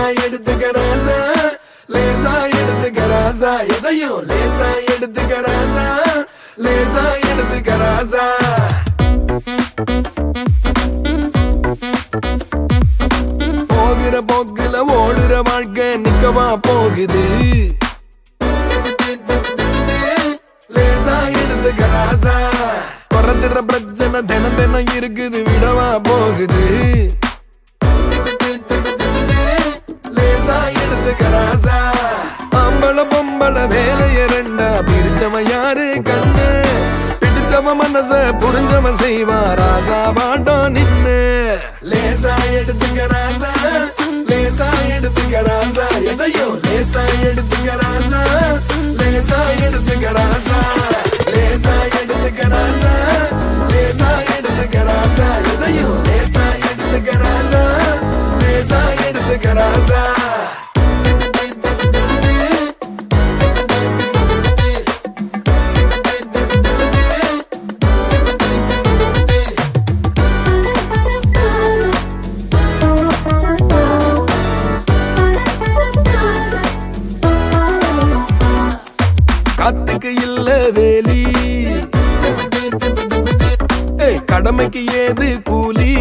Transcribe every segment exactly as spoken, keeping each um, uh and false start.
எடுத்துக்க ராசா, லேசா எடுத்துக்க ராசா, எதையும் லேசா எடுத்துக்க ராசா, லேசா எடுத்துக்க ராசா. போகிற போக்குல ஓடுற வாழ்க்கை நிக்கவா போகுது, லேசா எடுத்துக்க ராசா. குறத்துற பிரச்சனை தினம் தினம் இருக்குது விடவா போகுது, லேசா எடுத்துக்க ராசா. ஆம்பள பொம்பள வேலைய ரெண்டா பிரிச்சவன் யாரு கண்ணு, பிடிச்சவன் மனச புரிஞ்சவன் செய்வா ராசா பாட்டம் நின்னு. லேசா எடுத்துக்க ராசா, லேசா எடுத்துக்க ராசா, எதையும் லேசா எடுத்துக்க ராசா, லேசா எடுத்துக்க ராசா, லேசா எடுத்துக்க ராசா, லேசா எடுத்துக்க ராசா, எதையும் லேசா எடுத்துக்க ராசா, லேசா எடுத்துக்க ராசா. காத்துக்கு இல்ல வேலி, கடமைக்கு ஏது கூலி,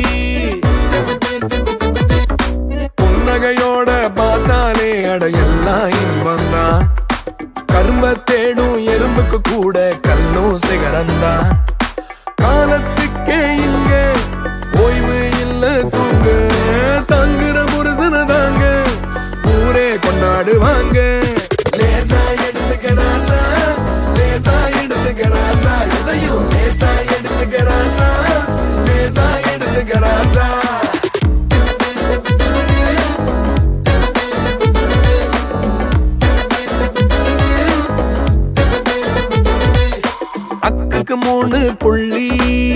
புன்னகையோட பார்த்தாலே அடையெல்லாம் இன்பந்தான். கரும்ப தேடும் எறும்புக்கு கூட கல்லும் சிகரந்தான். காலத்துக்கே இங்க ஓய்வு இல்ல தூங்க, தங்குற முருசன தாங்க ஊரே கொண்டாடுவாங்க. லேசா எடுத்துக்க ராசா, லேசா எடுத்துக்க ராசா, எதையும் லேசா எடுத்துக்க ராசா, லேசா எடுத்துக்க ராசா. அக்குக்கு மூணு புள்ளி,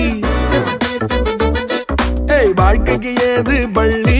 ஏய் வாழ்க்கைக்கு ஏது பள்ளி,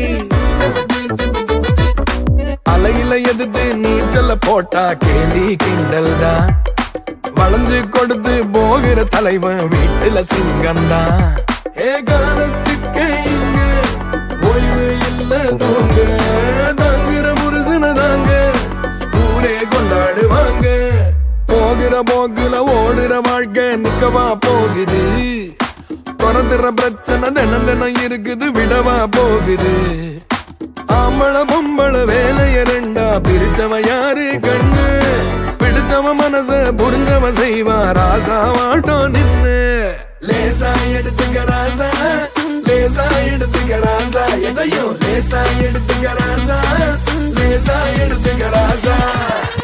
அலையில எதிர்த்து நீச்சல போட்டா கேலி கிண்டல் தான். வளைஞ்சு கொடுத்து போகிற தலைவன் வீட்டுல சிங்கந்தான். ஏ காலத்துக்கு இங்க ஓய்வு இல்ல தூங்க, தாங்குற முருசன தாங்க ஊரே கொண்டாடுவாங்க. போகிற போக்குல ஓடுற வாழ்க்கை நிக்கவா போகுது, குறத்துற பிரச்சனை தினம் தினம் இருக்குது விடவா போகுது. ஆம்பள பொம்பள வேலைய ரெண்டா பிரிச்சவன் யாரு கண்ணு, பிடிச்சவன் மனச புரிஞ்சவன் செய்வா ராசா வாட்டம் நின்னு. லேசா எடுத்துக்க ராசா, லேசா எடுத்துக்க ராசா, எதையும் லேசா எடுத்துக்க ராசா, லேசா எடுத்துக்க ராசா.